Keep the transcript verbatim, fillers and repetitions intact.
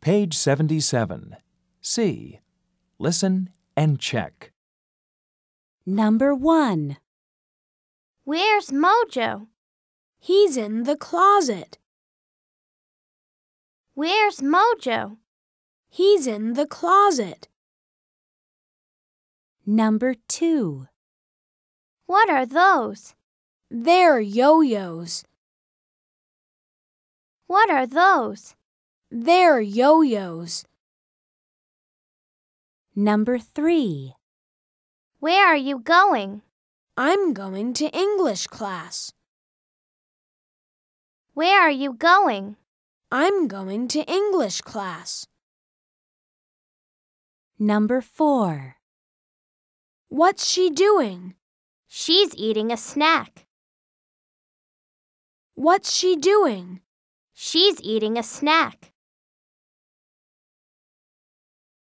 Page seventy-seven. C. Listen and check. Number one. Where's Mojo? He's in the closet. Where's Mojo? He's in the closet. Number two. What are those? They're yo-yos. What are those? They're yo-yos. Number three. Where are you going? I'm going to English class. Where are you going? I'm going to English class. Number four. What's she doing? She's eating a snack. What's she doing? She's eating a snack.